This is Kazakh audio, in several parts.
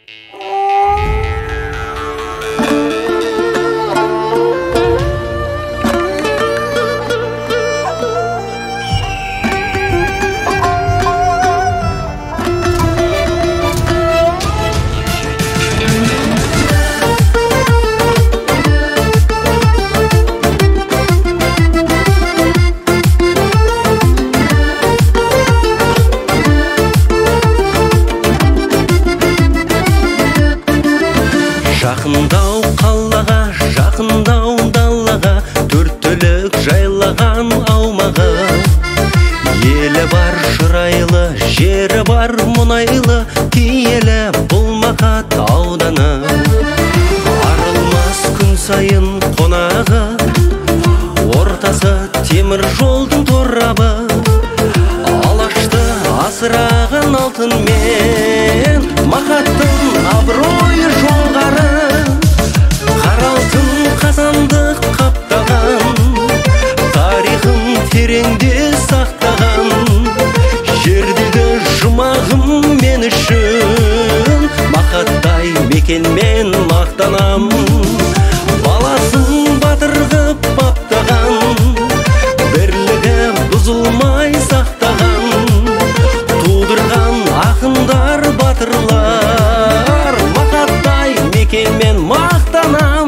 Жақындау қалаға, жақындау далаға, төрт түлік жайлаған аумағы. Елі бар шырайлы, жері бар мұнайлы, киелі бұл Мақат ауданы. Арылмас күн сайын қонағы, ортасы темір жолдың торабы. Алашты асыраған алтын мен, Мақаттың абыройы жоғары. Қаралтын қазандық қаптаған, тарихын тереңде сақтаған. Жердегі жұмағым мен үшін, Мақаттай мекенмен мақтанам. Баласын батыр ғып баптаған, бірлігі бұзылмай сақтаған. Тудырған ақындар батырлар, Мақаттай мекенмен мақтанам.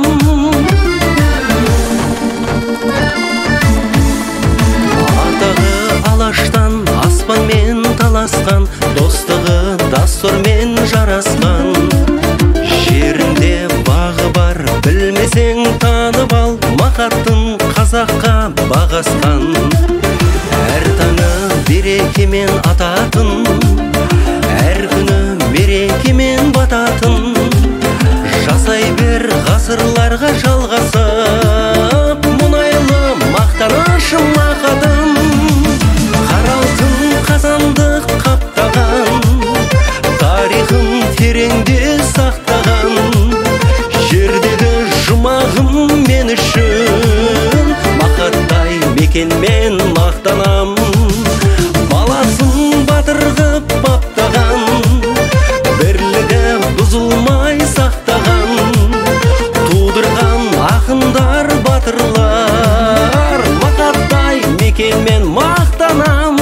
Атағы алаштан аспанмен таласқан, достығы дастұрмен жарасқан. Жерінде бағы бар, білмесең танып ал, Мақаттың қазаққа бағасқан. Әр таңы берекемен ататын, әр күні мерекемен бататын. Жасай бер ғасырларға жалғасып, мұнайлы мақтанышым Мақатым. Қаралтын қазандық қаптаған, тарихын тереңде сақтаған. Жердегі жұмағым мен үшін, Мақаттай мекенмен мақтанам. Баласын батыр ғып баптаған, бірлігі бұзылмай сақтаған. Тудырған ақындар батырлар, Мақаттай мекенмен мақтанам.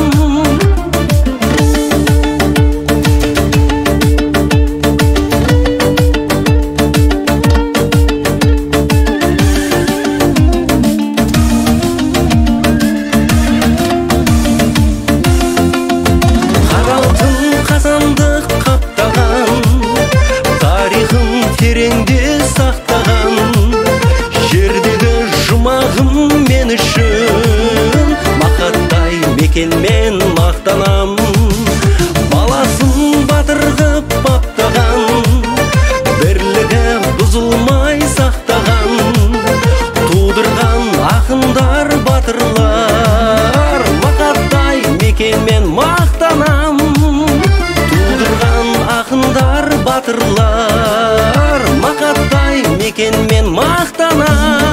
Қазандық қаптаған, тарихын тереңде сақтаған. Жердегі жұмағым мен үшін, Мақаттай мекенмен мақтанам. Баласын батыр ғып баптаған, бірлігі бұзылмай сақтаған. Тудырған ақындар батырлар, Мақаттай мекенмен мақтанам. Ақындар батырлар, Мақаттай мекенмен мақтанам.